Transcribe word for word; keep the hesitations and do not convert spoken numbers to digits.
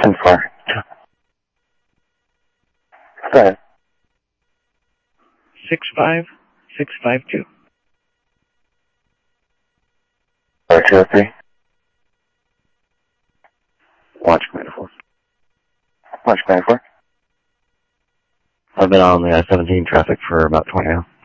ten four. Go ahead. six five six five two. Four two three. Watch Commander four. Watch Commander four. I've been on the I seventeen traffic for about twenty now.